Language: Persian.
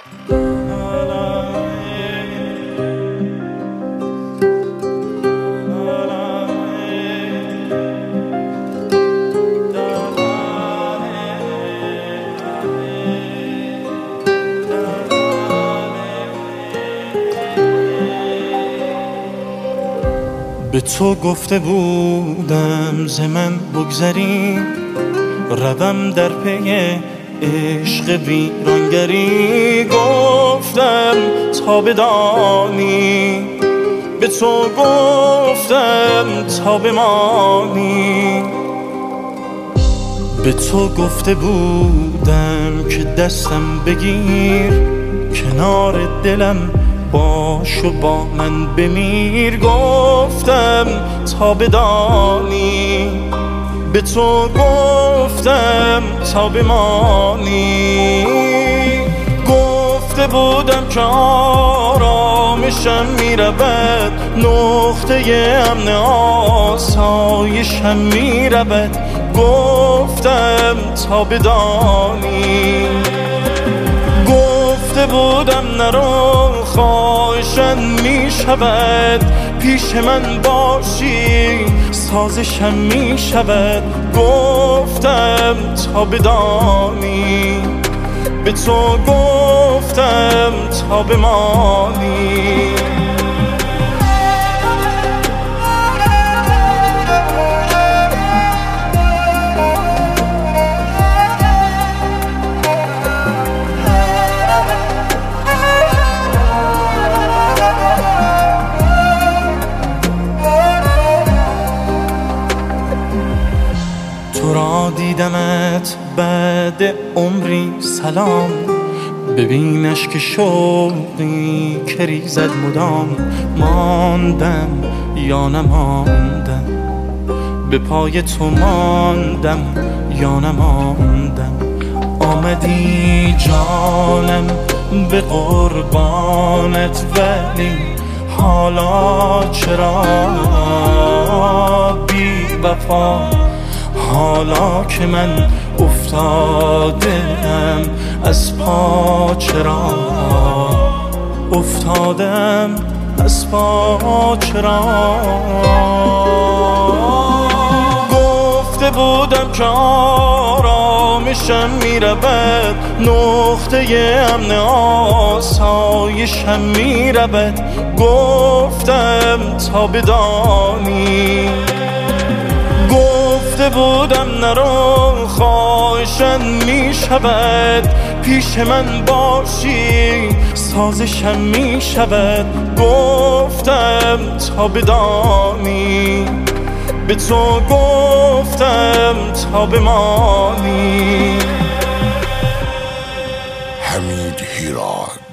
به تو گفته بودم ز من بگذری، روم در پی عشق ویرانگری. گفتم تا بدانی، به تو گفتم تا بمانی. به تو گفته بودم که دستم بگیر، کنار دلم باش و با من بمیر. گفتم تا بدانی، به تو گفتم تا بمانی. گفته بودم که آرامشم میرود، نقطه امن آسایشم میرود. گفتم تا بدانی، گفته بودم نرو خواهشم میشود، پیش من باشی سازشم میشود. گفتم تا بدانی، به تو گفتم تا بمانی. تو را دیدمت بعد عمری سلام، ببینش که شوقی که ریزد مدام. ماندم یا نماندم، به پای تو ماندم یا نماندم. آمدی جانم به قربانت، ولی حالا چرا بی وفا؟ حالا که من افتادم از پا، چرا افتادم از پا؟ چرا گفته بودم که آرامشم میرود، نقطه امن آسایشم میرود. گفتم تا بدانی، گفته بودم نرو خواهشم میشود، پیش من باشی سازشم میشود. گفتم تا بدانی، به تو گفتم تا بمانی. حمید هیراد.